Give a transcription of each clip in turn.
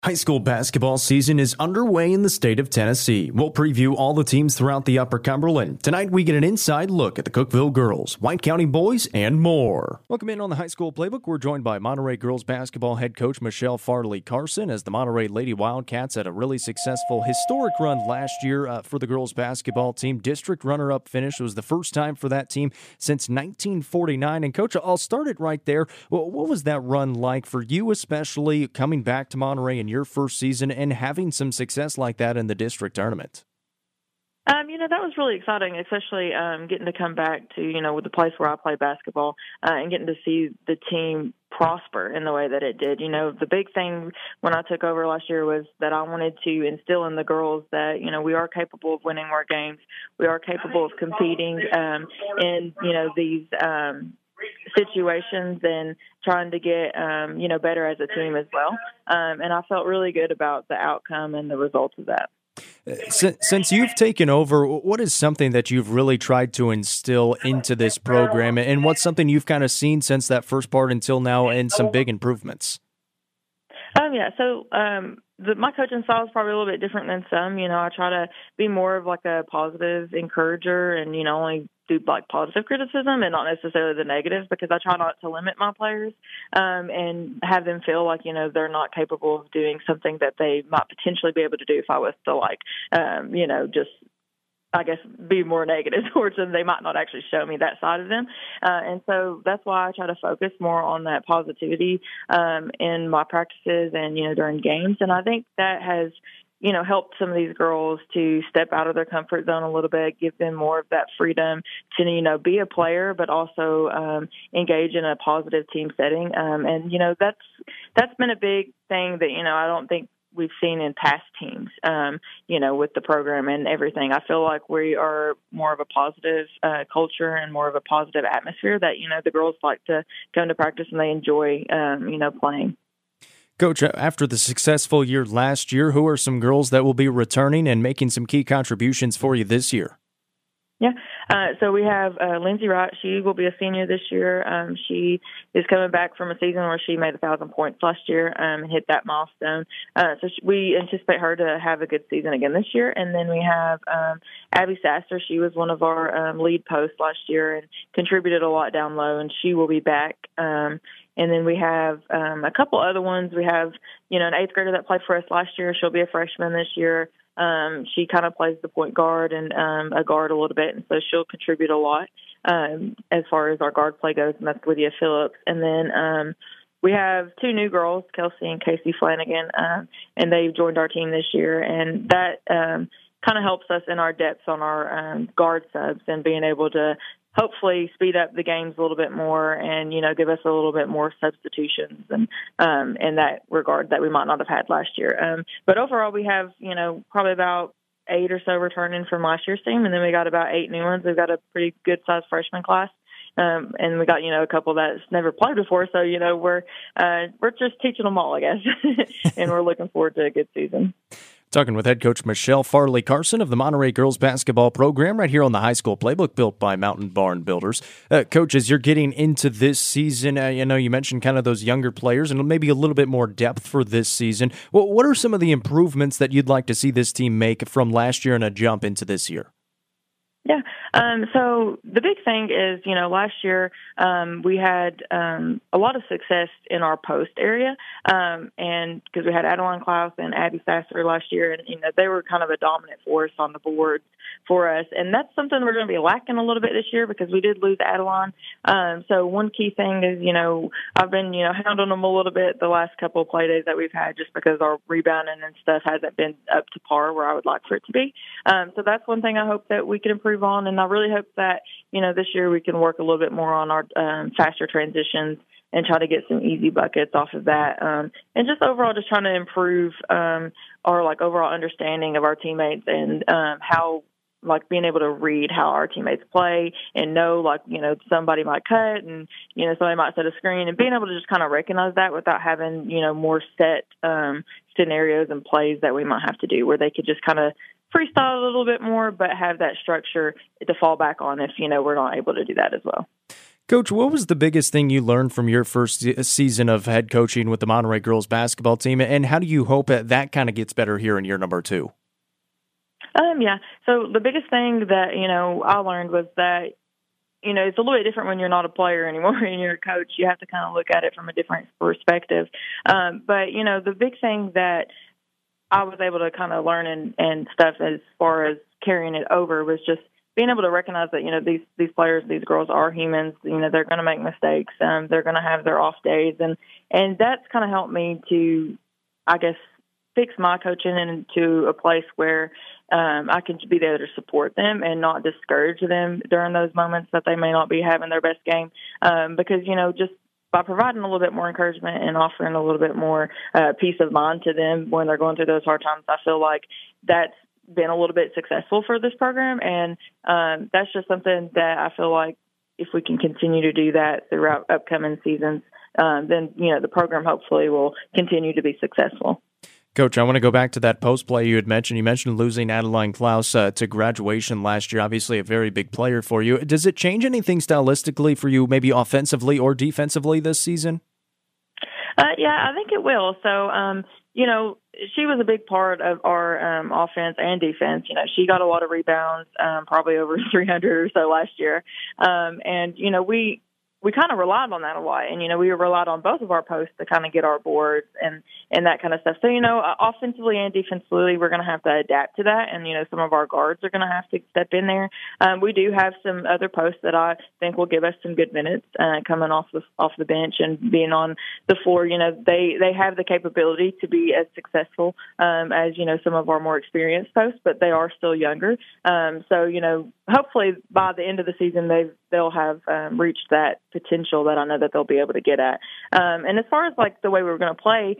High school basketball season is underway in the state of Tennessee. We'll preview all the teams throughout the Upper Cumberland. Tonight we get an inside look at the Cookeville girls, White County boys, and more. Welcome in on the High School Playbook. We're joined by Monterey girls basketball head coach Michelle Farley Carson as the Monterey Lady Wildcats had a really successful historic run last year for the girls basketball team. District runner-up finish was the first time for that team since 1949. And Coach, I'll start it right there. What was that run like for you, especially coming back to Monterey in your first season and having some success like that in the district tournament? That was really exciting, especially getting to come back to, with the place where I play basketball and getting to see the team prosper in the way that it did. The big thing when I took over last year was that I wanted to instill in the girls that, we are capable of winning more games. We are capable of competing in, these situations and trying to get, better as a team as well. And I felt really good about the outcome and the results of that. Since you've taken over, what is something that you've really tried to instill into this program, and what's something you've kind of seen since that first part until now and some big improvements? My coaching style is probably a little bit different than some. I try to be more of like a positive encourager and, only do like positive criticism and not necessarily the negative, because I try not to limit my players and have them feel like, they're not capable of doing something that they might potentially be able to do if I was to be more negative towards them. They might not actually show me that side of them. And so that's why I try to focus more on that positivity in my practices and, during games. And I think that has, helped some of these girls to step out of their comfort zone a little bit, give them more of that freedom to, be a player, but also engage in a positive team setting. That's been a big thing that, I don't think we've seen in past teams, with the program and everything. I feel like we are more of a positive culture and more of a positive atmosphere that, the girls like to come to practice and they enjoy, playing. Coach, after the successful year last year, who are some girls that will be returning and making some key contributions for you this year? Yeah. So we have Lindsay Wright. She will be a senior this year. She is coming back from a season where she made 1,000 points last year and hit that milestone. We anticipate her to have a good season again this year. And then we have Abby Sasser. She was one of our lead posts last year and contributed a lot down low, and she will be back. And then we have a couple other ones. We have, an eighth grader that played for us last year. She'll be a freshman this year. She kind of plays the point guard and a guard a little bit, and so she'll contribute a lot as far as our guard play goes, and that's Lydia Phillips. And then we have two new girls, Kelsey and Casey Flanagan, and they've joined our team this year, and that kind of helps us in our depth on our guard subs and being able to hopefully speed up the games a little bit more and, give us a little bit more substitutions and in that regard that we might not have had last year. But overall, we have, probably about 8 or so returning from last year's team, and then we got about 8 new ones. We've got a pretty good-sized freshman class. And we got, a couple that's never played before. So, we're just teaching them all, I guess, and we're looking forward to a good season. Talking with head coach Michelle Farley Carson of the Monterey girls basketball program right here on the High School Playbook, built by Mountain Barn Builders. Coach, as you're getting into this season, you mentioned kind of those younger players and maybe a little bit more depth for this season. What are some of the improvements that you'd like to see this team make from last year and a jump into this year? Yeah. So the big thing is, last year we had a lot of success in our post area, and because we had Adeline Klaus and Abby Sasser last year, and they were kind of a dominant force on the boards for us, and that's something we're going to be lacking a little bit this year because we did lose Adeline. So one key thing is, I've been hounding them a little bit the last couple of play days that we've had just because our rebounding and stuff hasn't been up to par where I would like for it to be. So that's one thing I hope that we can improve on, and I really hope that this year we can work a little bit more on our faster transitions and try to get some easy buckets off of that, and just overall just trying to improve our overall understanding of our teammates and how being able to read how our teammates play and know somebody might cut and somebody might set a screen, and being able to just kind of recognize that without having more set scenarios and plays that we might have to do, where they could just kind of freestyle a little bit more, but have that structure to fall back on if, we're not able to do that as well. Coach, what was the biggest thing you learned from your first season of head coaching with the Monterey girls basketball team, and how do you hope that kind of gets better here in year number 2? Yeah. So the biggest thing that, I learned was that, it's a little bit different when you're not a player anymore and you're a coach. You have to kind of look at it from a different perspective. But, the big thing that I was able to kind of learn and stuff as far as carrying it over was just being able to recognize that, these players, these girls are humans. They're going to make mistakes. They're going to have their off days. And that's kind of helped me to, I guess, fix my coaching into a place where I can be there to support them and not discourage them during those moments that they may not be having their best game. Because, just by providing a little bit more encouragement and offering a little bit more peace of mind to them when they're going through those hard times, I feel like that's been a little bit successful for this program. And that's just something that I feel like if we can continue to do that throughout upcoming seasons, then, the program hopefully will continue to be successful. Coach, I want to go back to that post play you had mentioned. You mentioned losing Adeline Klaus to graduation last year, obviously a very big player for you. Does it change anything stylistically for you, maybe offensively or defensively this season? Yeah, I think it will. So, she was a big part of our offense and defense. She got a lot of rebounds, probably over 300 or so last year. And, we kind of relied on that a lot. And, we relied on both of our posts to kind of get our boards and that kind of stuff. So, offensively and defensively, we're going to have to adapt to that. And, some of our guards are going to have to step in there. We do have some other posts that I think will give us some good minutes coming off the bench and being on the floor. They have the capability to be as successful as, some of our more experienced posts, but they are still younger. So, hopefully by the end of the season, they'll have reached that potential that I know that they'll be able to get at. And as far as like the way we're going to play,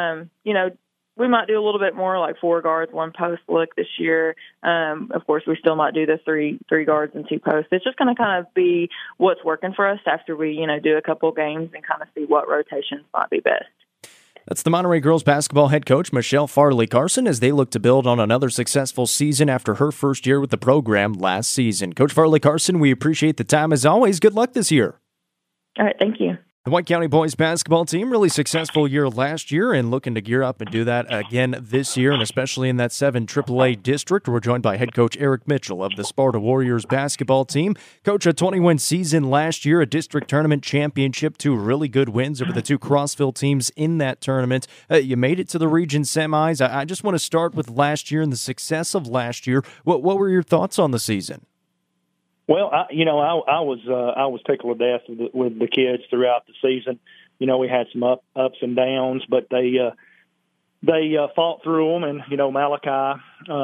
we might do a little bit more like 4 guards, 1 post look this year. Of course, we still might do the three guards and 2 posts. It's just going to kind of be what's working for us after we, do a couple games and kind of see what rotations might be best. That's the Monterey girls basketball head coach, Michelle Farley Carson, as they look to build on another successful season after her first year with the program last season. Coach Farley Carson, we appreciate the time as always. Good luck this year. All right, thank you. The White County boys basketball team, really successful year last year and looking to gear up and do that again this year, and especially in that 7 AAA district. We're joined by head coach Eric Mitchell of the Sparta Warriors basketball team. Coach, a 20-win season last year, a district tournament championship, 2 really good wins over the 2 Crossville teams in that tournament. You made it to the region semis. I just want to start with last year and the success of last year. What were your thoughts on the season? Well, I was tickled to death with the kids throughout the season. We had some ups and downs, but they fought through them. And Malachi,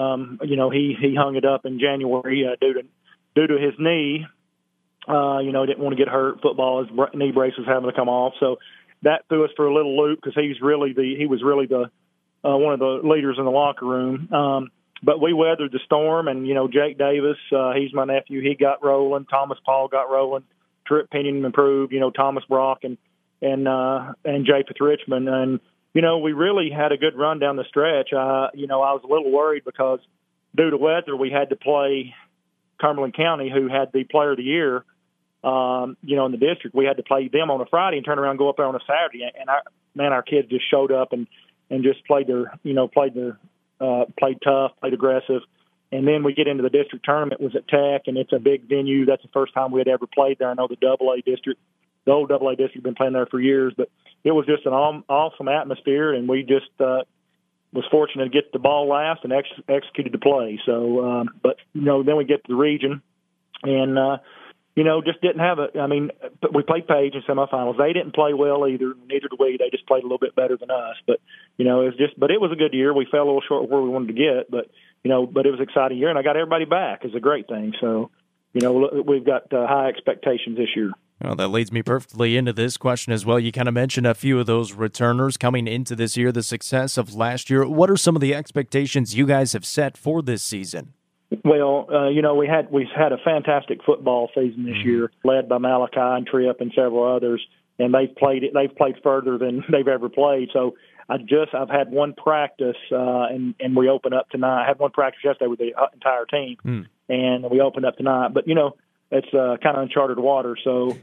he hung it up in January due to his knee. Didn't want to get hurt. Football, his knee brace was having to come off, so that threw us for a little loop because he was really the one of the leaders in the locker room. But we weathered the storm, and, Jake Davis, he's my nephew, he got rolling. Thomas Paul got rolling. Trip Pinion improved, Thomas Brock and Japheth Richmond. And, we really had a good run down the stretch. I was a little worried because due to weather, we had to play Cumberland County, who had the player of the year, in the district. We had to play them on a Friday and turn around and go up there on a Saturday. And our kids just showed up and just played tough, played aggressive. And then we get into the district tournament, was at Tech, and it's a big venue. That's the first time we had ever played there. I know the old AA district, been playing there for years, but it was just an awesome atmosphere, and we just was fortunate to get the ball last and executed the play. So, then we get to the region, and just didn't have we played Page in semifinals. They didn't play well either. Neither did we. They just played a little bit better than us. But, it was a good year. We fell a little short of where we wanted to get, but it was an exciting year, and I got everybody back. It's a great thing. So, we've got high expectations this year. Well, that leads me perfectly into this question as well. You kind of mentioned a few of those returners coming into this year, the success of last year. What are some of the expectations you guys have set for this season? Well, we've had a fantastic football season this year, led by Malachi and Tripp and several others, and they've played further than they've ever played. So I've had one practice, and we open up tonight. I had one practice yesterday with the entire team, and we open up tonight. But it's kind of uncharted water. So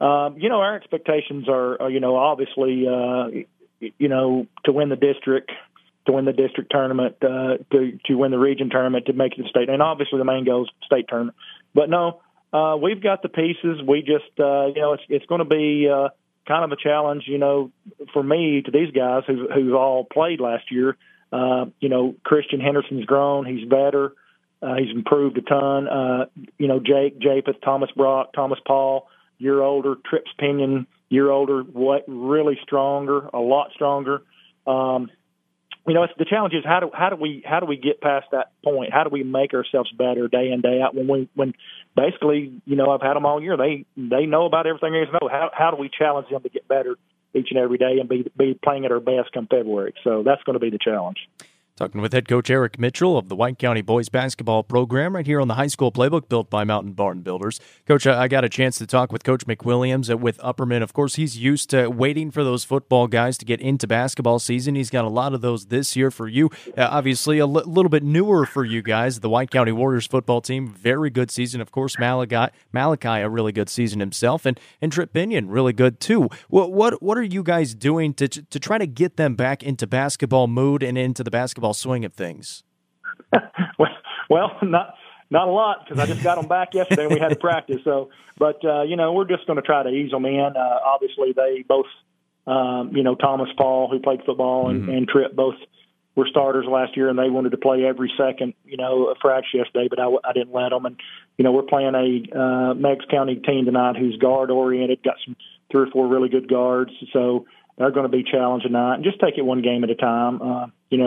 Our expectations are obviously, to win the district tournament, to win the region tournament, to make it to state. And obviously the main goal is state tournament. But no, we've got the pieces. We just, it's going to be kind of a challenge, for me, to these guys who all played last year. Christian Henderson's grown. He's better. He's improved a ton. Jake, Japheth, Thomas Brock, Thomas Paul, year older. Trips Pinion, year older. Really stronger, a lot stronger. It's the challenge is how do we get past that point? How do we make ourselves better day in, day out? When basically, I've had them all year. They know about everything there is to know. How do we challenge them to get better each and every day and be playing at our best come February? So that's going to be the challenge. Talking with head coach Eric Mitchell of the White County Boys Basketball Program right here on the High School Playbook built by Mountain Barn Builders. Coach, I got a chance to talk with Coach McWilliams with Upperman. Of course, he's used to waiting for those football guys to get into basketball season. He's got a lot of those this year for you. Obviously, a little bit newer for you guys. The White County Warriors football team, very good season. Of course, Malachi, a really good season himself, and Trip Pinion, really good too. What are you guys doing to try to get them back into basketball mood and into the basketball swing of things? well, not a lot, because I just got them back yesterday and we had to practice. So, but we're just going to try to ease them in. Obviously, they both, Thomas Paul, who played football, and Tripp both were starters last year, and they wanted to play every second, a practice yesterday, but I didn't let them. And we're playing a Meigs County team tonight who's guard oriented, got some 3 or 4 really good guards. So they're going to be challenged tonight, and just take it one game at a time.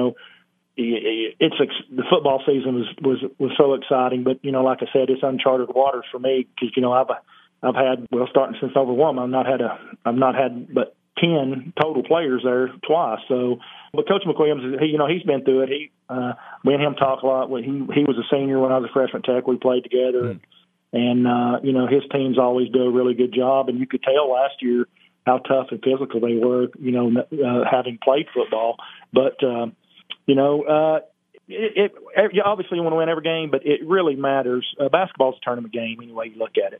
The football season was so exciting, but like I said, it's uncharted waters for me because I've had starting since '01, I've not had but 10 total players there twice. So, but Coach McWilliams, he's been through it. Me and him talk a lot. He was a senior when I was a freshman tech. We played together, and his teams always do a really good job. And you could tell last year how tough and physical they were, having played football, but. Obviously you want to win every game, but it really matters. Basketball's a tournament game any way you look at it.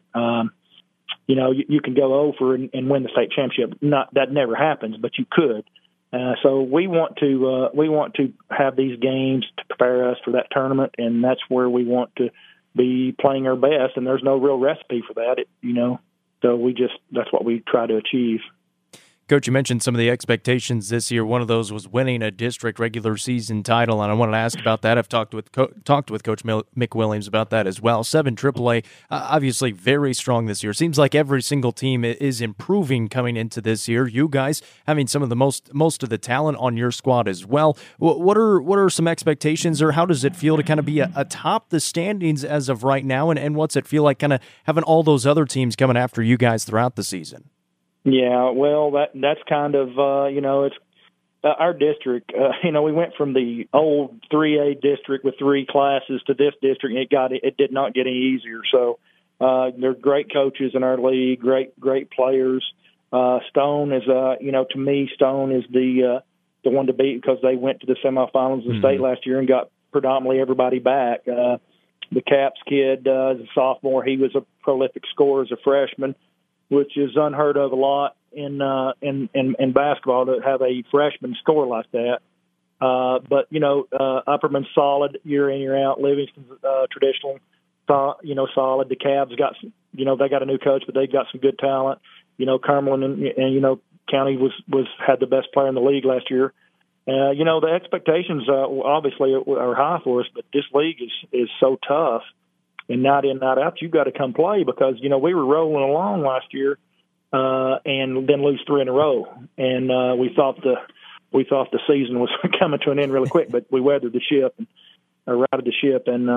You can go over and win the state championship. That never happens, but you could. So we want to have these games to prepare us for that tournament, and that's where we want to be playing our best. And there's no real recipe for that, So that's what we try to achieve. Coach, you mentioned some of the expectations this year. One of those was winning a district regular season title, and I wanted to ask about that. I've talked with Coach McWilliams about that as well. 7 AAA, obviously very strong this year. Seems like every single team is improving coming into this year. You guys having some of the most of the talent on your squad as well. What are some expectations, or how does it feel to kind of be atop the standings as of right now, and what's it feel like kind of having all those other teams coming after you guys throughout the season? Yeah, well, that's kind of, it's our district. We went from the old 3A district with 3 classes to this district, and it did not get any easier. So there are great coaches in our league, great players. Stone is, to me, Stone is the one to beat because they went to the semifinals of the state last year and got predominantly everybody back. The Caps kid is a sophomore. He was a prolific scorer as a freshman, which is unheard of a lot in basketball to have a freshman score like that. But Upperman's solid year in, year out. Livingston's traditional, solid. The Cavs got, they got a new coach, but they've got some good talent. Cumberland and County had the best player in the league last year. The expectations obviously are high for us, but this league is so tough. And night in, night out, you've got to come play because, we were rolling along last year and then lose 3 in a row. And we thought the season was coming to an end really quick, but we weathered the ship and routed the ship and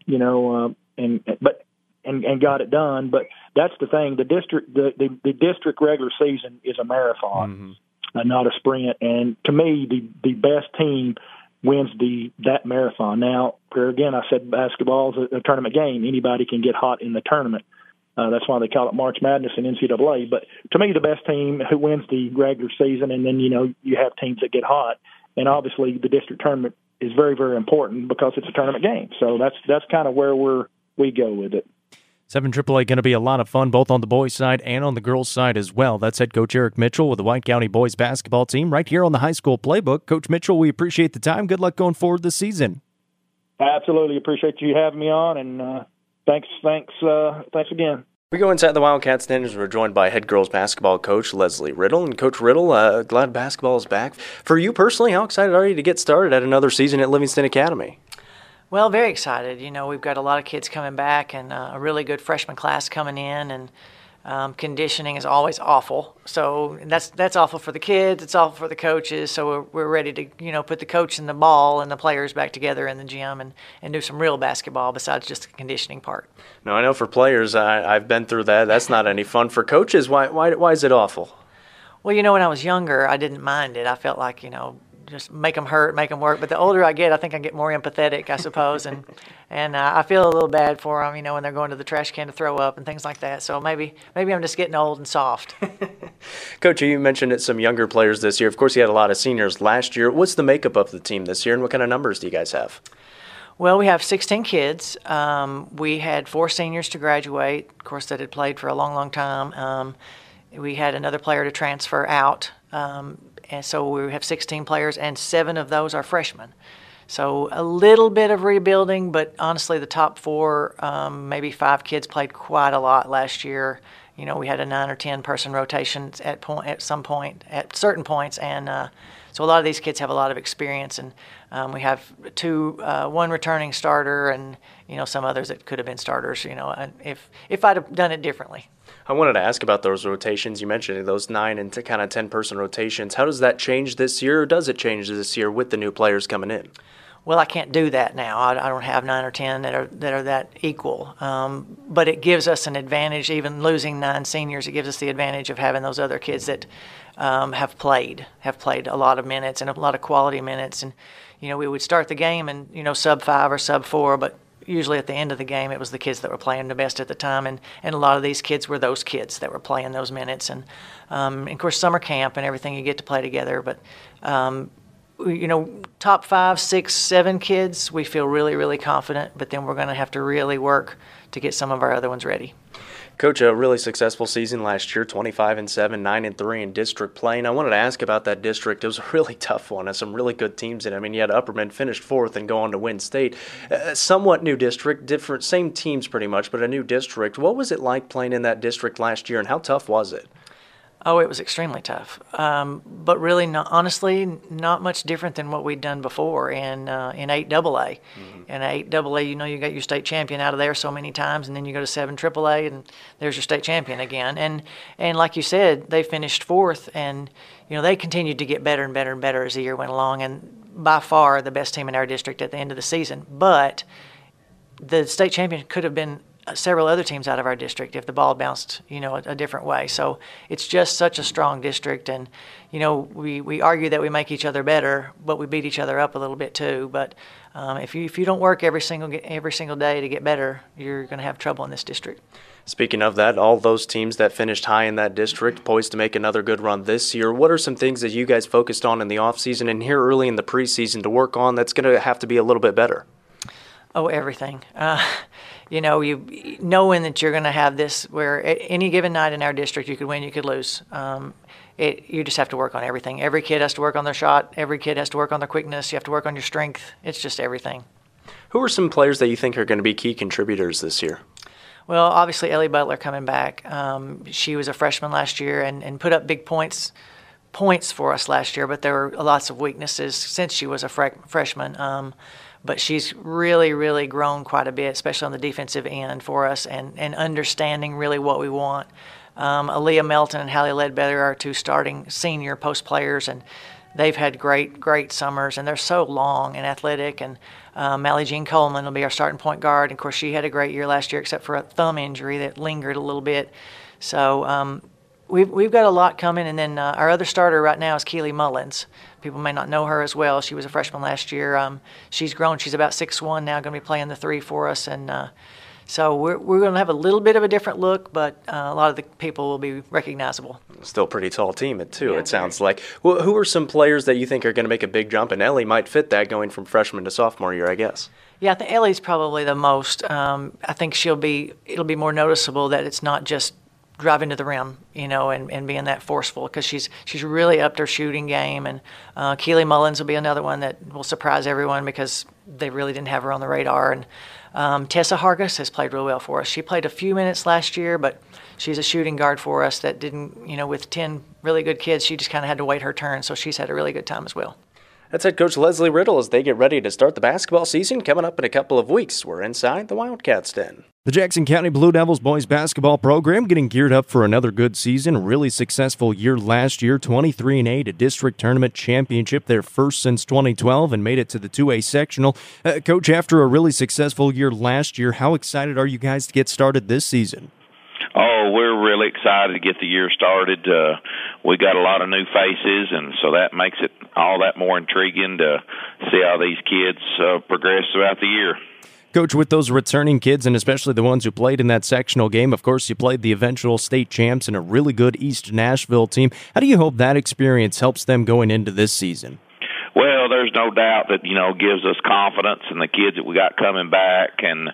got it done. But that's the thing. The district regular season is a marathon, not a sprint. And to me, the best team wins that marathon. Now, again, I said basketball is a tournament game. Anybody can get hot in the tournament. That's why they call it March Madness in NCAA. But to me, the best team who wins the regular season, and then, you have teams that get hot. And obviously the district tournament is very, very important because it's a tournament game. So that's kind of where we go with it. 7 AAA going to be a lot of fun, both on the boys' side and on the girls' side as well. That's head coach Eric Mitchell with the White County boys basketball team right here on the High School Playbook. Coach Mitchell, we appreciate the time. Good luck going forward this season. Absolutely. Appreciate you having me on, and thanks again. We go inside the Wildcats then as we're joined by head girls basketball coach Leslie Riddle. And Coach Riddle, glad basketball is back. For you personally, how excited are you to get started at another season at Livingston Academy? Well, very excited. We've got a lot of kids coming back and a really good freshman class coming in, and conditioning is always awful. So that's awful for the kids. It's awful for the coaches. So we're ready to put the coach and the ball and the players back together in the gym and do some real basketball besides just the conditioning part. No, I know for players, I've been through that. That's not any fun. For coaches, why is it awful? Well, when I was younger, I didn't mind it. I felt like just make them hurt, make them work. But the older I get, I think I get more empathetic, I suppose, and I feel a little bad for them, when they're going to the trash can to throw up and things like that. So maybe I'm just getting old and soft. Coach, you mentioned some younger players this year. Of course, you had a lot of seniors last year. What's the makeup of the team this year, and what kind of numbers do you guys have? Well, we have 16 kids. We had 4 seniors to graduate, of course, that had played for a long, long time. We had another player to transfer out. And so we have 16 players, and 7 of those are freshmen. So a little bit of rebuilding, but honestly, the top 4, maybe 5 kids played quite a lot last year. We had a 9 or 10 person rotation at certain points, and so a lot of these kids have a lot of experience, and we have 1 returning starter, and some others that could have been starters. If I'd have done it differently. I wanted to ask about those rotations. You mentioned those 9 and kind of 10-person rotations. How does that change this year, or does it change this year with the new players coming in? Well, I can't do that now. I don't have 9 or 10 that are that equal. But it gives us an advantage, even losing 9 seniors. It gives us the advantage of having those other kids that have played a lot of minutes and a lot of quality minutes. And we would start the game and sub 5 or sub 4, but usually at the end of the game, it was the kids that were playing the best at the time, and a lot of these kids were those kids that were playing those minutes. And of course, summer camp and everything, you get to play together. But top 5, 6, 7 kids, we feel really, really confident. But then we're going to have to really work to get some of our other ones ready. Coach, a really successful season last year, 25-7, 9-3 in district play. And I wanted to ask about that district. It was a really tough one, and some really good teams in it. You had Upperman finished 4th and go on to win state. Somewhat new district, different, same teams pretty much, but a new district. What was it like playing in that district last year, and how tough was it? Oh, it was extremely tough, but really, honestly, not much different than what we'd done before in 8AA. Mm-hmm. In 8AA, you got your state champion out of there so many times, and then you go to 7 AAA, and there's your state champion again. And like you said, they finished 4th, and they continued to get better and better and better as the year went along, and by far the best team in our district at the end of the season. But the state champion could have been several other teams out of our district if the ball bounced, a different way. So it's just such a strong district, and we argue that we make each other better, but we beat each other up a little bit too. But if you don't work every single day to get better, you're going to have trouble in this district. Speaking of that, all those teams that finished high in that district poised to make another good run this year. What are some things that you guys focused on in the offseason and here early in the preseason to work on that's going to have to be a little bit better? Oh, everything. You knowing that you're going to have this where at any given night in our district you could win, you could lose. You just have to work on everything. Every kid has to work on their shot. Every kid has to work on their quickness. You have to work on your strength. It's just everything. Who are some players that you think are going to be key contributors this year? Well, obviously Ellie Butler coming back. She was a freshman last year and put up big points for us last year, but there were lots of weaknesses since she was a freshman. But she's really, really grown quite a bit, especially on the defensive end for us and understanding really what we want. Aaliyah Melton and Hallie Ledbetter are 2 starting senior post players, and they've had great summers, and they're so long and athletic. And Mally Jean Coleman will be our starting point guard. And of course, she had a great year last year, except for a thumb injury that lingered a little bit. So we've got a lot coming. And then our other starter right now is Keely Mullins. People may not know her as well. She was a freshman last year. She's grown. She's about 6'1" now, going to be playing the 3 for us. And So we're going to have a little bit of a different look, but a lot of the people will be recognizable. Still a pretty tall team, too, it sounds like. Well, who are some players that you think are going to make a big jump? And Ellie might fit that going from freshman to sophomore year, I guess. Yeah, I think Ellie's probably the most. I think it'll be more noticeable that it's not just driving to the rim, and being that forceful, because she's really upped her shooting game. And Keely Mullins will be another one that will surprise everyone because they really didn't have her on the radar. And Tessa Hargis has played real well for us. She played a few minutes last year, but she's a shooting guard for us that didn't, with 10 really good kids, she just kind of had to wait her turn. So she's had a really good time as well. That's head coach Leslie Riddle as they get ready to start the basketball season coming up in a couple of weeks. We're inside the Wildcats Den. The Jackson County Blue Devils boys basketball program getting geared up for another good season. Really successful year last year, 23-8, a district tournament championship, their first since 2012, and made it to the 2A sectional. Coach, after a really successful year last year, how excited are you guys to get started this season? Oh, we're really excited to get the year started. We got a lot of new faces, and so that makes it all that more intriguing to see how these kids progress throughout the year. Coach, with those returning kids, and especially the ones who played in that sectional game, of course, you played the eventual state champs and a really good East Nashville team. How do you hope that experience helps them going into this season? Well, there's no doubt that, gives us confidence in the kids that we got coming back and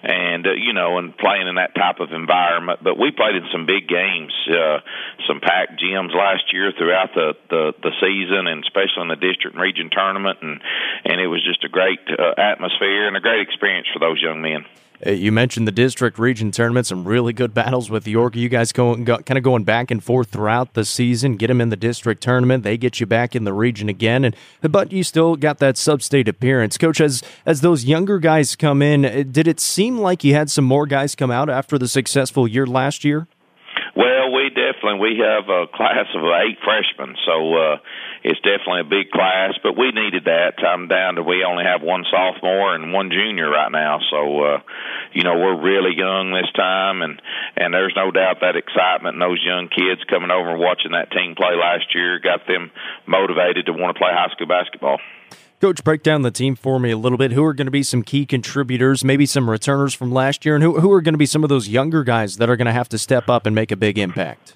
playing in that type of environment. But we played in some big games, some packed gyms last year throughout the season, and especially in the district and region tournament. And it was just a great atmosphere and a great experience for those young men. You mentioned the district region tournament, some really good battles with York. You guys kind of going back and forth throughout the season, get them in the district tournament, they get you back in the region again, but you still got that sub-state appearance. Coach, as those younger guys come in, did it seem like you had some more guys come out after the successful year last year? Well, we have a class of 8 freshmen, so it's definitely a big class, but we needed that. I'm down to we only have 1 sophomore and 1 junior right now, so we're really young this time, and there's no doubt that excitement and those young kids coming over and watching that team play last year got them motivated to want to play high school basketball. Coach, break down the team for me a little bit. Who are going to be some key contributors, maybe some returners from last year, and who are going to be some of those younger guys that are going to have to step up and make a big impact?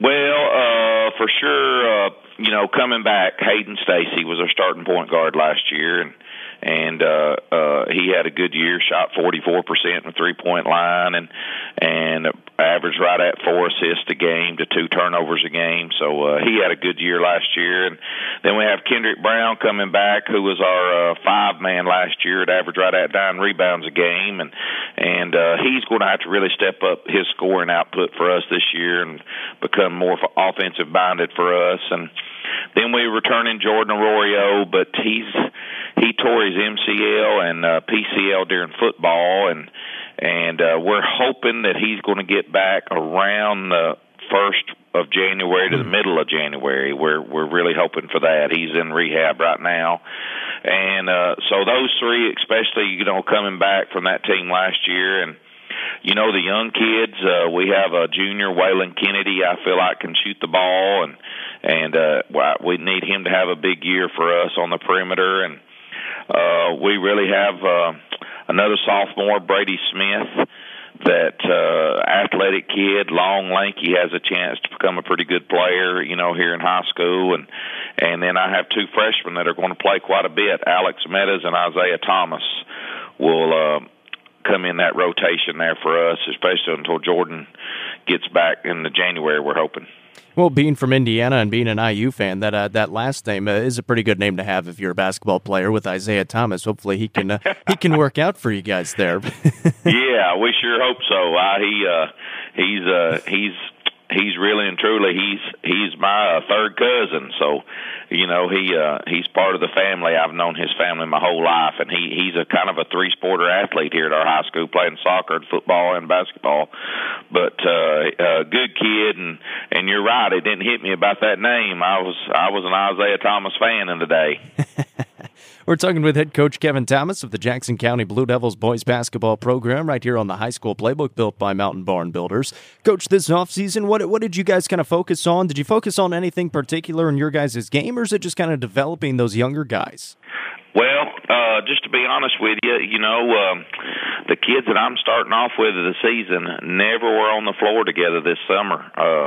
Well, for sure, coming back, Hayden Stacy was our starting point guard last year, and he had a good year, shot 44% from the three-point line, and averaged right at 4 assists a game to 2 turnovers a game. So he had a good year last year. And then we have Kendrick Brown coming back, who was our 5-man last year. It averaged right at 9 rebounds a game, and he's going to have to really step up his scoring output for us this year and become more offensive minded for us. And then we return in Jordan Arroyo, but he tore his MCL and PCL during football, and we're hoping that he's going to get back around the 1st of January to the middle of January. We're really hoping for that. He's in rehab right now, and so those 3, especially coming back from that team last year, and the young kids. We have a junior, Waylon Kennedy. I feel like can shoot the ball, and we need him to have a big year for us on the perimeter. And we really have another sophomore, Brady Smith, that athletic kid, long, lanky, has a chance to become a pretty good player, here in high school. And then I have 2 freshmen that are going to play quite a bit. Alex Meadows and Isaiah Thomas will come in that rotation there for us, especially until Jordan gets back in the January, we're hoping. Well, being from Indiana and being an IU fan, that last name is a pretty good name to have if you're a basketball player with Isaiah Thomas. Hopefully he can work out for you guys there. Yeah, we sure hope so. He's really and truly he's my 3rd cousin, so he's part of the family. I've known his family my whole life, and he's a kind of a 3-sporter athlete here at our high school, playing soccer and football and basketball. But a good kid, and you're right, it didn't hit me about that name. I was an Isaiah Thomas fan in the day. We're talking with head coach Kevin Thomas of the Jackson County Blue Devils boys basketball program right here on the high school playbook built by Mountain Barn Builders. Coach, this offseason, what did you guys kind of focus on? Did you focus on anything particular in your guys' game, or is it just kind of developing those younger guys? Well, just to be honest with you, the kids that I'm starting off with of the season never were on the floor together this summer.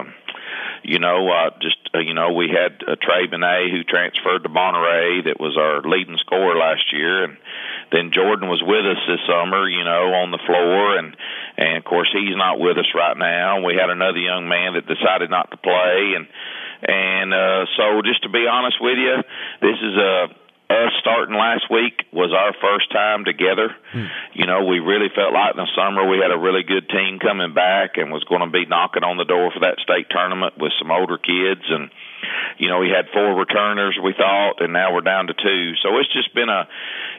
We had Trey Benet, who transferred to Monterey, that was our leading scorer last year, and then Jordan was with us this summer, on the floor, and of course he's not with us right now. We had another young man that decided not to play, and so just to be honest with you, this is us starting last week was our first time together. We really felt like in the summer we had a really good team coming back and was going to be knocking on the door for that state tournament with some older kids. And, we had 4 returners, we thought, and now we're down to 2. So it's just been a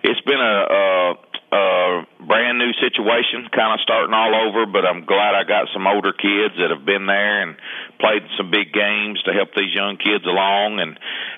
brand new situation, kind of starting all over, but I'm glad I got some older kids that have been there and played some big games to help these young kids along and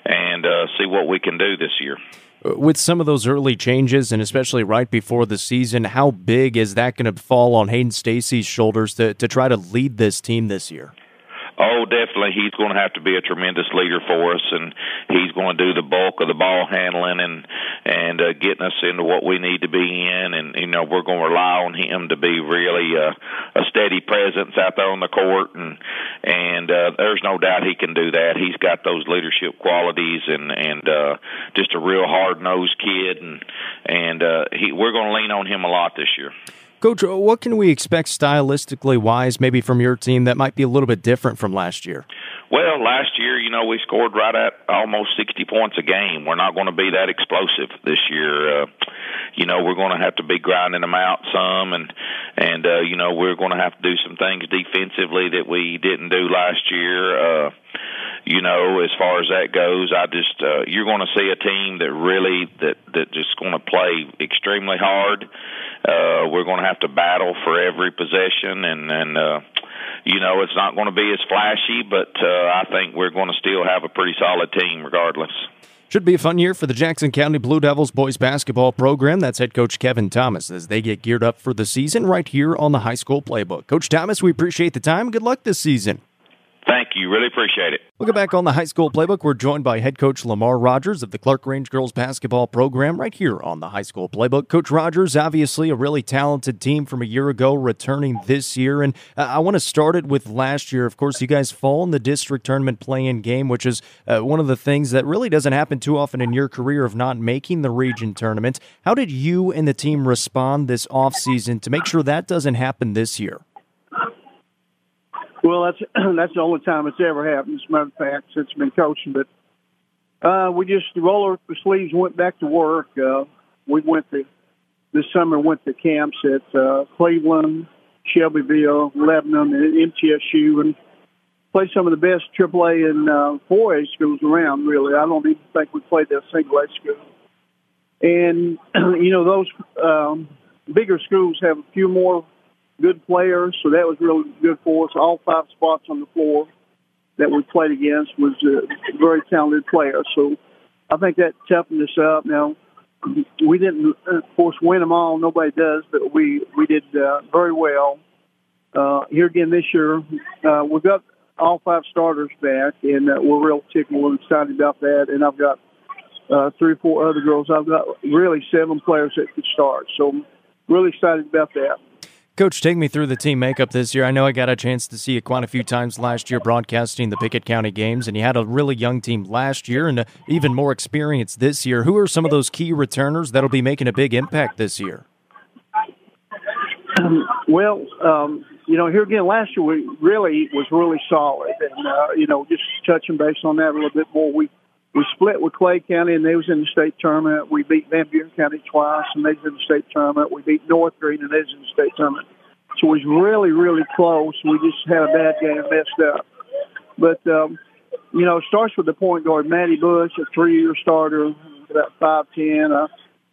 see what we can do this year. With some of those early changes, and especially right before the season, how big is that going to fall on Hayden Stacy's shoulders to try to lead this team this year? Oh, definitely. He's going to have to be a tremendous leader for us, and he's going to do the bulk of the ball handling and getting us into what we need to be in. And, we're going to rely on him to be really a steady presence out there on the court. And there's no doubt he can do that. He's got those leadership qualities and just a real hard-nosed kid. And we're going to lean on him a lot this year. Coach, what can we expect stylistically-wise maybe from your team that might be a little bit different from last year? Well, last year, we scored right at almost 60 points a game. We're not going to be that explosive this year. We're going to have to be grinding them out some, and we're going to have to do some things defensively that we didn't do last year. As far as that goes, you're going to see a team that really that just going to play extremely hard. We're going to have to battle for every possession, and it's not going to be as flashy, but I think we're going to still have a pretty solid team regardless. Should be a fun year for the Jackson County Blue Devils boys basketball program. That's head coach Kevin Thomas as they get geared up for the season right here on the High School Playbook. Coach Thomas, we appreciate the time. Good luck this season. Thank you. Really appreciate it. We'll get back on the High School Playbook. We're joined by head coach Lamar Rogers of the Clark Range girls basketball program right here on the High School Playbook. Coach Rogers, obviously a really talented team from a year ago returning this year. And I want to start it with last year. Of course, you guys fall in the district tournament play-in game, which is one of the things that really doesn't happen too often in your career of not making the region tournament. How did you and the team respond this offseason to make sure that doesn't happen this year? Well, that's the only time it's ever happened, as a matter of fact, since I've been coaching. But we just rolled our sleeves, went back to work. We this summer went to camps at Cleveland, Shelbyville, Lebanon, and MTSU, and played some of the best AAA and 4A schools around, really. I don't even think we played that single A school. And, those bigger schools have a few more good players, so that was really good for us. All 5 spots on the floor that we played against was very talented players. So I think that toughened us up. Now, we didn't, of course, win them all. Nobody does, but we did very well. Here again this year, we've got all 5 starters back, and we're real tickled and excited about that. And I've got 3 or 4 other girls. I've got really 7 players that could start. So I'm really excited about that. Coach, take me through the team makeup this year. I know I got a chance to see you quite a few times last year broadcasting the Pickett County games, and you had a really young team last year and even more experience this year. Who are some of those key returners that'll be making a big impact this year? Well, here again, last year we was really solid. And, just touching base on that a little bit more, we split with Clay County, and they was in the state tournament. We beat Van Buren County twice, and they was in the state tournament. We beat North Green, and they was in the state tournament. So it was really, really close. We just had a bad game, messed up. But, it starts with the point guard, Maddie Bush, a 3-year starter, about 5'10".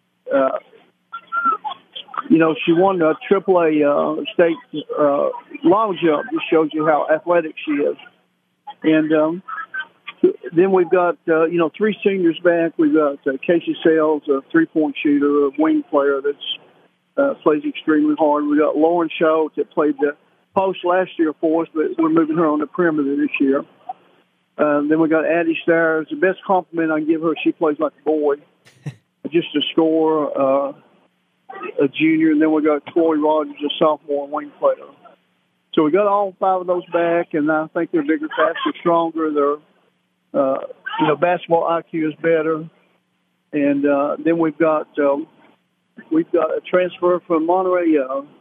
She won the AAA state long jump. Just shows you how athletic she is. And then we've got, 3 seniors back. We've got Casey Sales, a 3-point shooter, a wing player that plays extremely hard. We've got Lauren Schultz that played the post last year for us, but we're moving her on the perimeter this year. Then we got Addie Stires. The best compliment I can give her, she plays like a boy. just a scorer, a junior, and then we got Troy Rogers, a sophomore wing player. So we got all 5 of those back, and I think they're bigger, faster, stronger. Their basketball IQ is better. And then we've got a transfer from Monterey,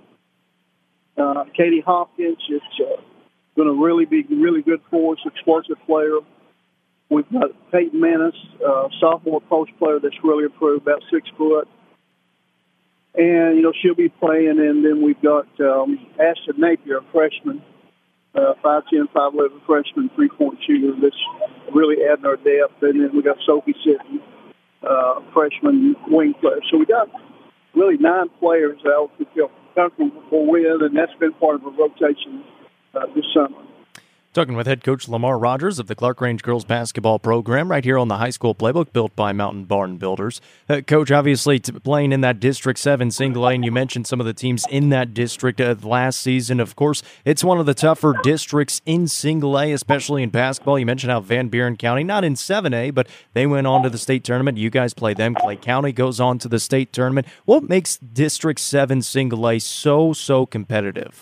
Katie Hopkins. It's going to really be really good for us, explosive player. We've got Peyton Manis, sophomore post player that's really improved, about 6 foot. And, she'll be playing. And then we've got Ashton Napier, a freshman, 5'10", 5'11", freshman, 3-point shooter that's really adding our depth. And then we got Sophie Sitton, freshman wing player. So we got really 9 players that we feel comfortable with, and that's been part of a rotation this summer. Talking with head coach Lamar Rogers of the Clark Range girls basketball program right here on the high school playbook built by Mountain Barn Builders. Coach, obviously playing in that District 7 single A, and you mentioned some of the teams in that district last season. Of course, it's one of the tougher districts in single A, especially in basketball. You mentioned how Van Buren County, not in 7A, but they went on to the state tournament. You guys play them. Clay County goes on to the state tournament. What makes District 7 single A so competitive?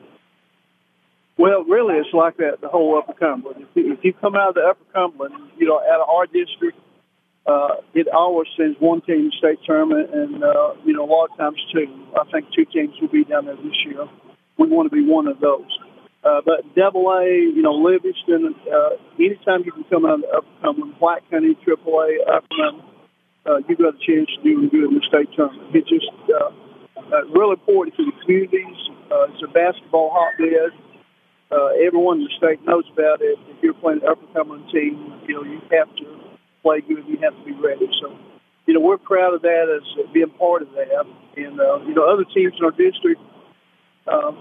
Well, really, it's like that, the whole Upper Cumberland. If you come out of the Upper Cumberland, out of our district, it always sends one team to state tournament, and, a lot of times 2. I think 2 teams will be down there this year. We want to be one of those. But Double A, Livingston, anytime you can come out of the Upper Cumberland, White County, Triple A, Upperman, you've got a chance to do good in the state tournament. It's just really important to the communities. It's a basketball hotbed. Everyone in the state knows about it. If you're playing an Upper Cumberland team, you have to play good. You have to be ready. So, we're proud of that as being part of that. And, other teams in our district, are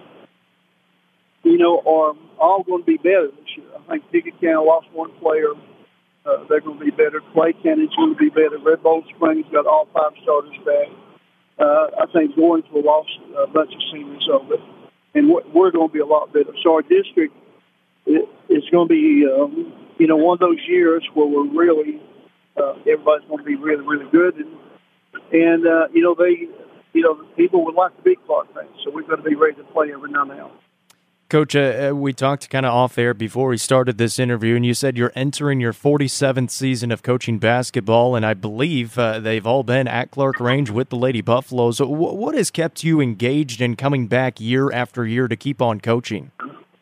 all going to be better this year. I think Pickett County lost 1 player. They're going to be better. Clay County's going to be better. Red Bowl Springs got all 5 starters back. I think Gordonsville lost a bunch of seniors over it. And we're going to be a lot better. So our district is going to be, one of those years where we're really, everybody's going to be really, really good. And people would like to be Clark fans, so we've got to be ready to play every now and then. Coach, we talked kind of off air before we started this interview, and you said you're entering your 47th season of coaching basketball, and I believe they've all been at Clark Range with the Lady Buffaloes. So what has kept you engaged and coming back year after year to keep on coaching?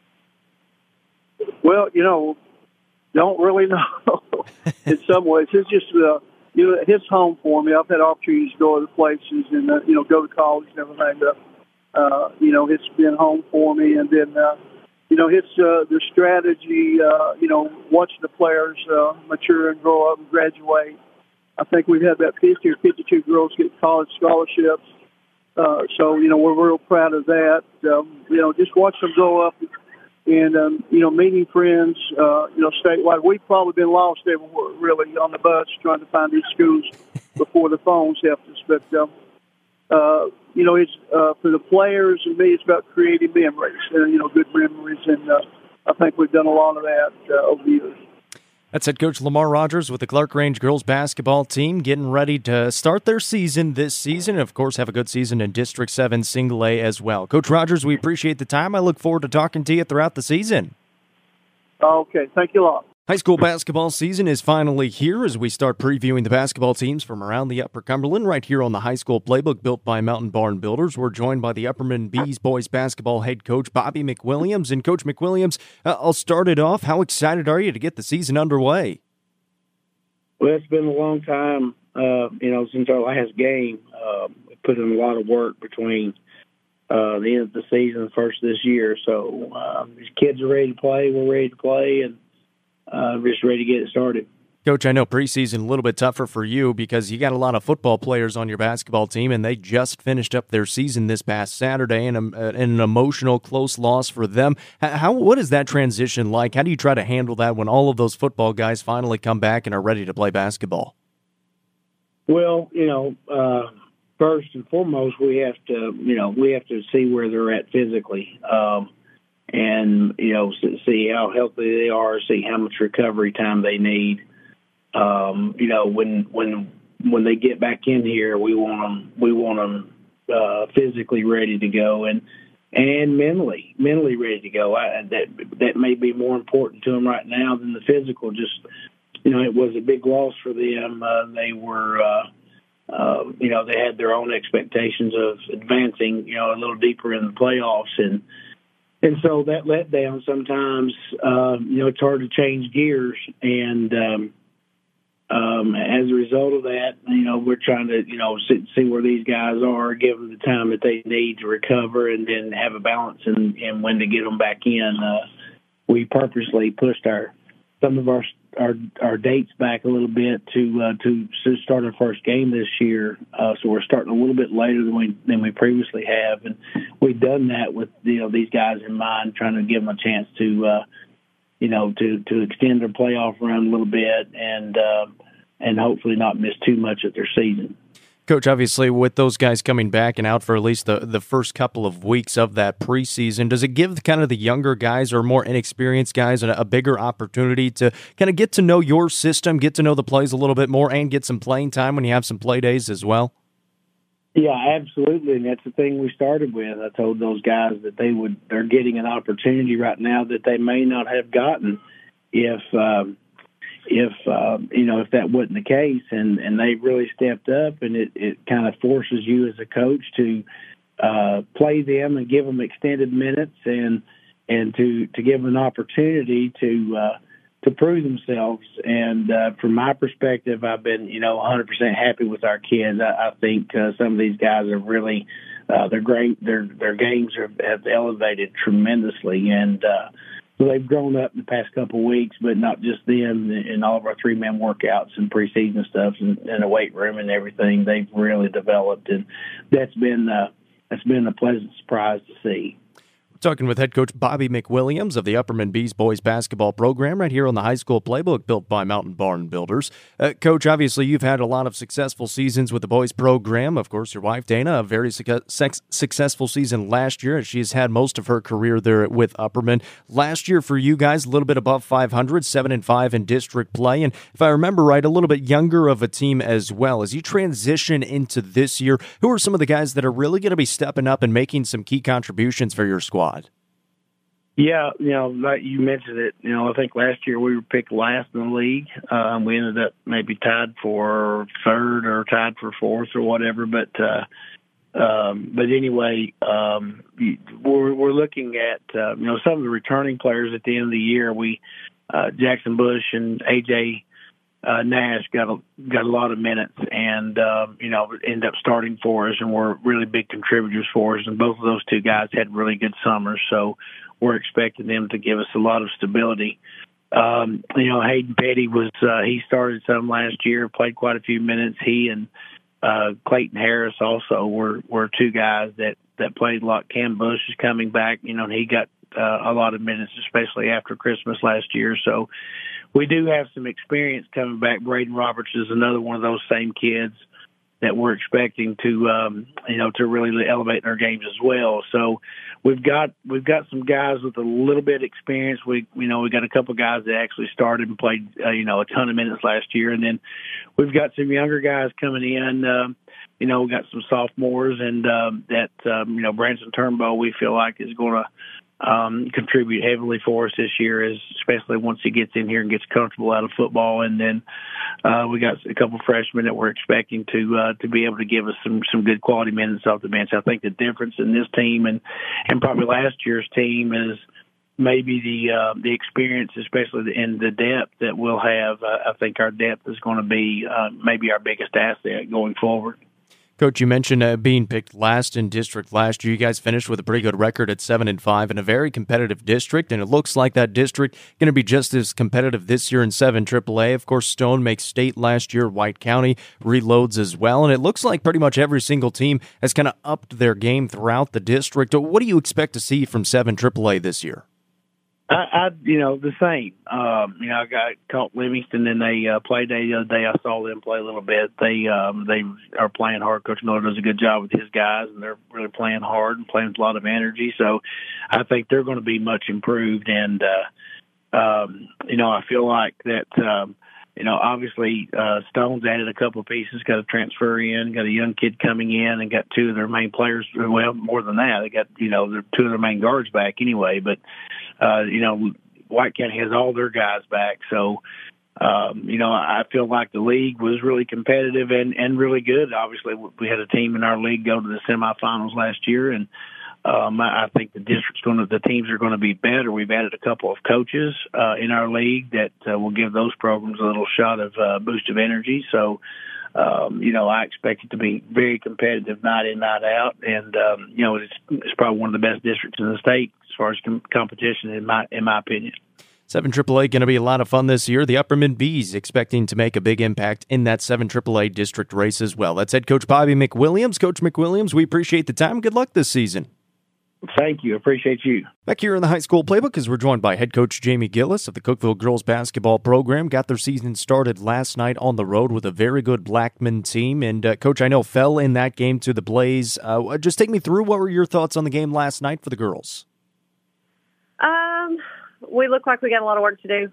Well, don't really know in some ways. It's just, it's home for me. I've had opportunities to go other places and, go to college and everything. It's been home for me. And then, it's the strategy, watching the players mature and grow up and graduate. I think we've had about 50 or 52 girls get college scholarships. So, we're real proud of that. Just watch them grow up and, meeting friends, statewide. We've probably been lost everywhere, really, on the bus trying to find these schools before the phones helped us. But, it's for the players and me, it's about creating memories, good memories. And I think we've done a lot of that over the years. That's head coach Lamar Rogers with the Clark Range girls basketball team getting ready to start their season this season. And, of course, have a good season in District 7 Single A as well. Coach Rogers, we appreciate the time. I look forward to talking to you throughout the season. Okay, thank you a lot. High school basketball season is finally here as we start previewing the basketball teams from around the Upper Cumberland right here on the high school playbook built by Mountain Barn Builders. We're joined by the Upperman Bees boys basketball head coach Bobby McWilliams. And Coach McWilliams, I'll start it off. How excited are you to get the season underway? Well, it's been a long time, since our last game. We put in a lot of work between the end of the season and first this year. So these kids are ready to play. We're ready to play, and just ready to get it started. Coach, I know preseason a little bit tougher for you because you got a lot of football players on your basketball team, and they just finished up their season this past Saturday, and an emotional, close loss for them. What is that transition like? How do you try to handle that when all of those football guys finally come back and are ready to play basketball? Well, first and foremost, we have to see where they're at physically. And, see how healthy they are, see how much recovery time they need. When when they get back in here, we want them physically ready to go and mentally ready to go. That may be more important to them right now than the physical. Just, it was a big loss for them. They were, they had their own expectations of advancing, a little deeper in the playoffs, and so that let down sometimes. It's hard to change gears, and as a result of that, we're trying to, see where these guys are, give them the time that they need to recover, and then have a balance and when to get them back in. We purposely pushed some of our dates back a little bit to start our first game this year. So we're starting a little bit later than we previously have, and we've done that with these guys in mind, trying to give them a chance to extend their playoff run a little bit and hopefully not miss too much of their season. Coach, obviously, with those guys coming back and out for at least the first couple of weeks of that preseason, does it give kind of the younger guys or more inexperienced guys a bigger opportunity to kind of get to know your system, get to know the plays a little bit more, and get some playing time when you have some play days as well? Yeah, absolutely, and that's the thing we started with. I told those guys that they're getting an opportunity right now that they may not have gotten if that wasn't the case, and they really stepped up, and it kind of forces you as a coach to play them and give them extended minutes and to give them an opportunity to prove themselves. And from my perspective, I've been 100% happy with our kids. I think some of these guys are really their games have elevated tremendously, and so they've grown up in the past couple of weeks, but not just them. In all of our 3-man workouts and preseason stuff and the weight room and everything, they've really developed, and that's been a pleasant surprise to see. Talking with head coach Bobby McWilliams of the Upperman Bees boys basketball program right here on the High School Playbook, built by Mountain Barn Builders. Coach, obviously you've had a lot of successful seasons with the boys program. Of course, your wife Dana, a very successful season last year. She's had most of her career there with Upperman. Last year for you guys, a little bit above 500, 7-5 in district play, and if I remember right, a little bit younger of a team as well. As you transition into this year, who are some of the guys that are really going to be stepping up and making some key contributions for your squad? Yeah, like you mentioned it, I think last year we were picked last in the league. We ended up maybe tied for third or tied for fourth or whatever. But anyway, we're looking at, some of the returning players at the end of the year. Jackson Bush and AJ Nash got a lot of minutes and, ended up starting for us and were really big contributors for us. And both of those two guys had really good summers. So we're expecting them to give us a lot of stability. Hayden Petty he started some last year, played quite a few minutes. He and Clayton Harris also were two guys that played a lot. Cam Bush is coming back, and he got a lot of minutes, especially after Christmas last year. So we do have some experience coming back. Braden Roberts is another one of those same kids that we're expecting to really elevate our games as well. So we've got some guys with a little bit of experience. We got a couple of guys that actually started and played, a ton of minutes last year. And then we've got some younger guys coming in. We got some sophomores and Branson Turnbow, we feel like is going to contribute heavily for us this year, especially once he gets in here and gets comfortable out of football. And then we got a couple freshmen that we're expecting to be able to give us some good quality minutes off the bench. I think the difference in this team and probably last year's team is maybe the experience, especially in the depth that we'll have. I think our depth is going to be maybe our biggest asset going forward. Coach, you mentioned being picked last in district last year. You guys finished with a pretty good record at 7-5 in a very competitive district, and it looks like that district going to be just as competitive this year in 7 AAA. Of course, Stone makes state last year. White County reloads as well, and it looks like pretty much every single team has kind of upped their game throughout the district. What do you expect to see from 7 AAA this year? The same. I got caught Livingston and they played the other day. I saw them play a little bit. They are playing hard. Coach Miller does a good job with his guys, and they're really playing hard and playing with a lot of energy. So I think they're going to be much improved. And I feel like that. obviously Stone's added a couple of pieces, got a transfer in, got a young kid coming in, and got two of their main players. Well, more than that, they got, two of their main guards back anyway. But, White County has all their guys back. So, I feel like the league was really competitive and really good. Obviously, we had a team in our league go to the semifinals last year, and I think the teams are going to be better. We've added a couple of coaches in our league that will give those programs a little shot of boost of energy. So, I expect it to be very competitive night in, night out, and it's probably one of the best districts in the state as far as competition, in my opinion. 7 AAA going to be a lot of fun this year. The Upperman Bees expecting to make a big impact in that 7 AAA district race as well. That's head coach Bobby McWilliams. Coach McWilliams, we appreciate the time. Good luck this season. Thank you. Appreciate you. Back here in the high school playbook, as we're joined by head coach Jamie Gillis of the Cookeville girls basketball program. Got their season started last night on the road with a very good Blackman team. And Coach, I know fell in that game to the Blaze. Just take me through, what were your thoughts on the game last night for the girls? We look like we got a lot of work to do.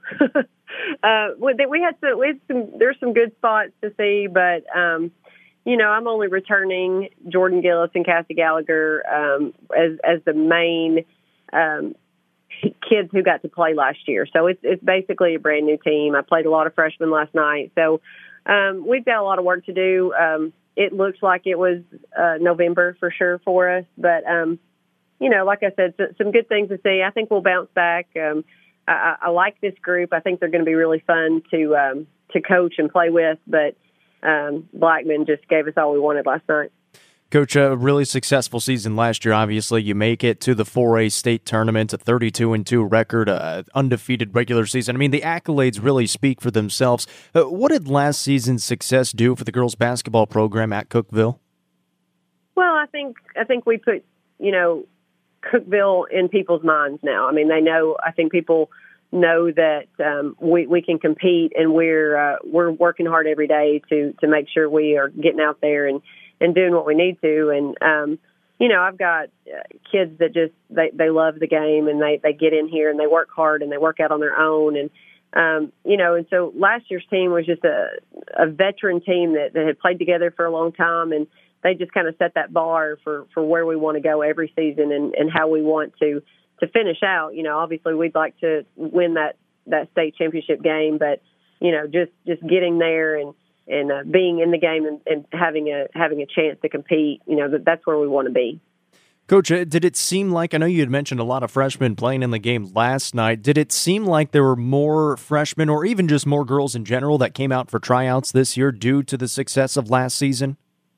There's some good spots to see, but I'm only returning Jordan Gillis and Cassie Gallagher as the main kids who got to play last year. So it's basically a brand new team. I played a lot of freshmen last night, so we've got a lot of work to do. It looks like it was November for sure for us, but like I said, some good things to see. I think we'll bounce back. I like this group. I think they're going to be really fun to coach and play with, but Blackman just gave us all we wanted last night. Coach, a really successful season last year. Obviously, you make it to the 4A state tournament, a 32-2 record, undefeated regular season. I mean, the accolades really speak for themselves. What did last season's success do for the girls basketball program at Cookeville? Well, I think we put, Cookeville in people's minds now. I mean, they know. I think people know that we can compete, and we're working hard every day to make sure we are getting out there and doing what we need to. And I've got kids that just they love the game, and they get in here and they work hard and they work out on their own. And and so last year's team was just a veteran team that had played together for a long time, and they just kind of set that bar for where we want to go every season and how we want to finish out. Obviously we'd like to win that state championship game, but, just getting there and being in the game and having a chance to compete, that's where we want to be. Coach, did it seem like, I know you had mentioned a lot of freshmen playing in the game last night, did it seem like there were more freshmen or even just more girls in general that came out for tryouts this year due to the success of last season?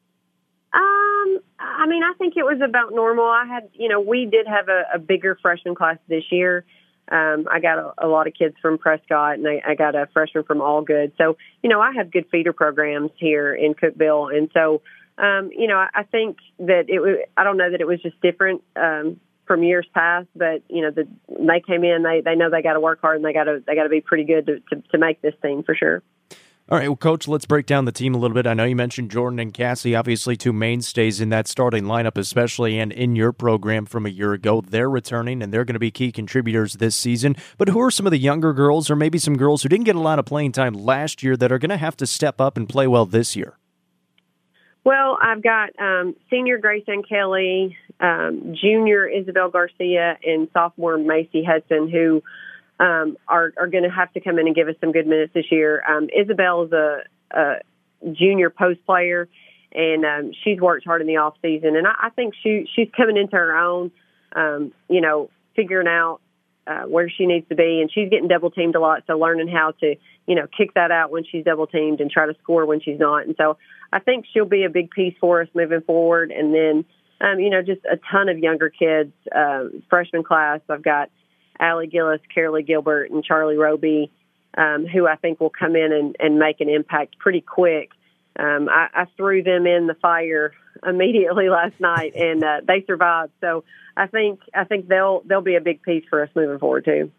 I think it was about normal. We did have a bigger freshman class this year. I got a lot of kids from Prescott, and I got a freshman from Allgood. So, I have good feeder programs here in Cookeville. And so, I think that I don't know that it was just different from years past, but, they came in, they know they got to work hard, and they got to be pretty good to make this team for sure. All right, well, Coach, let's break down the team a little bit. I know you mentioned Jordan and Cassie, obviously two mainstays in that starting lineup, especially, and in your program from a year ago. They're returning, and they're going to be key contributors this season. But who are some of the younger girls, or maybe some girls who didn't get a lot of playing time last year, that are going to have to step up and play well this year? Well, I've got senior Grayson Kelly, junior Isabel Garcia, and sophomore Macy Hudson, who are going to have to come in and give us some good minutes this year. Isabel is a junior post player, and she's worked hard in the off season. And I think she's coming into her own, figuring out where she needs to be. And she's getting double teamed a lot, so learning how to, kick that out when she's double teamed and try to score when she's not. And so I think she'll be a big piece for us moving forward. And then, just a ton of younger kids, freshman class. I've got Allie Gillis, Carolee Gilbert, and Charlie Roby, who I think will come in and make an impact pretty quick. I threw them in the fire immediately last night, and they survived. So I think they'll be a big piece for us moving forward too.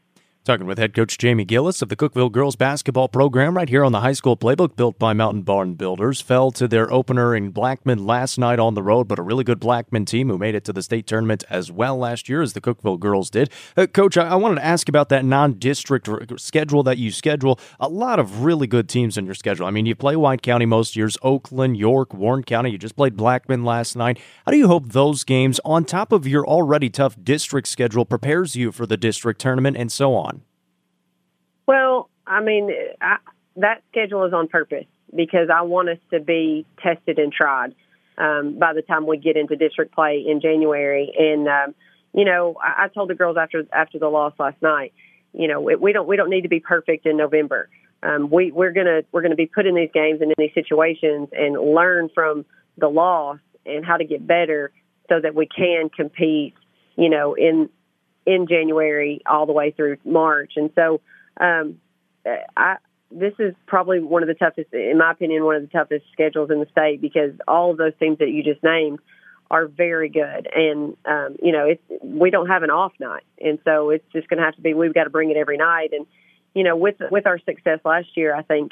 Talking with head coach Jamie Gillis of the Cookeville girls basketball program right here on the high school playbook, built by Mountain Barn Builders. Fell to their opener in Blackman last night on the road, but a really good Blackman team who made it to the state tournament as well last year as the Cookeville girls did. Coach, I wanted to ask about that non-district schedule that you schedule. A lot of really good teams in your schedule. I mean, you play White County most years, Oakland, York, Warren County. You just played Blackman last night. How do you hope those games, on top of your already tough district schedule, prepares you for the district tournament and so on? Well, I mean, that schedule is on purpose because I want us to be tested and tried by the time we get into district play in January. And I told the girls after the loss last night, we don't need to be perfect in November. We're gonna be put in these games and in these situations and learn from the loss and how to get better so that we can compete, in January all the way through March. And so. This is probably one of the toughest, in my opinion, one of the toughest schedules in the state because all of those teams that you just named are very good. And, we don't have an off night. And so it's just going to have to be, we've got to bring it every night. And, with our success last year, I think,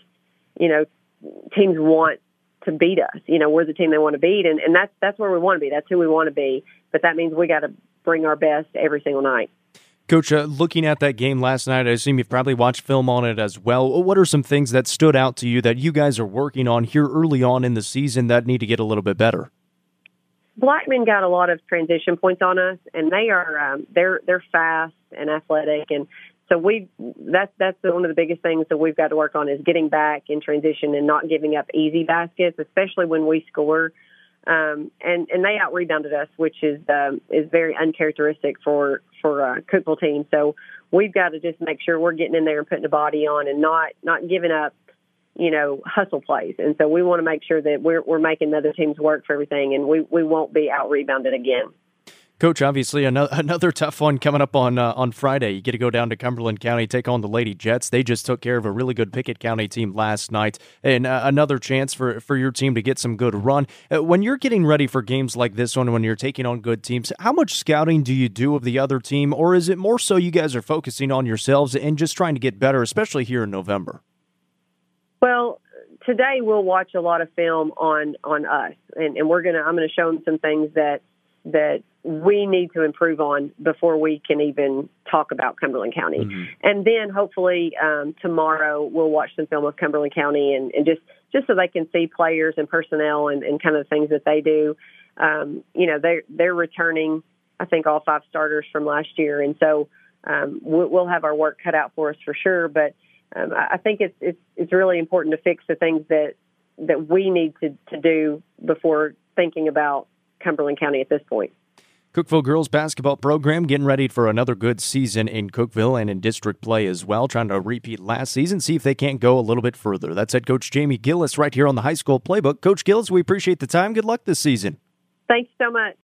teams want to beat us. We're the team they want to beat. And that's where we want to be. That's who we want to be. But that means we got to bring our best every single night. Coach, looking at that game last night, I assume you've probably watched film on it as well. What are some things that stood out to you that you guys are working on here early on in the season that need to get a little bit better? Blackman got a lot of transition points on us, and they are they're fast and athletic, and so that's one of the biggest things that we've got to work on is getting back in transition and not giving up easy baskets, especially when we score. And they out-rebounded us, which is very uncharacteristic for Cookeville team. So we've got to just make sure we're getting in there and putting a body on and not giving up, hustle plays. And so we want to make sure that we're making the other teams work for everything, and we won't be out-rebounded again. Coach, obviously another tough one coming up on Friday. You get to go down to Cumberland County, take on the Lady Jets. They just took care of a really good Pickett County team last night, and another chance for your team to get some good run. When you're getting ready for games like this one, when you're taking on good teams, how much scouting do you do of the other team, or is it more so you guys are focusing on yourselves and just trying to get better, especially here in November? Well, today we'll watch a lot of film on us, and I'm gonna show them some things that we need to improve on before we can even talk about Cumberland County. Mm-hmm. And then hopefully tomorrow we'll watch some film of Cumberland County and just so they can see players and personnel and kind of the things that they do. They're returning, I think, all 5 starters from last year. And so we'll have our work cut out for us for sure. But I think it's really important to fix the things that we need to do before thinking about Cumberland County at this point. Cookeville girls basketball program getting ready for another good season in Cookeville and in district play as well, trying to repeat last season, see if they can't go a little bit further. That's head coach Jamie Gillis right here on the high school playbook. Coach Gillis, we appreciate the time. Good luck this season. Thanks so much.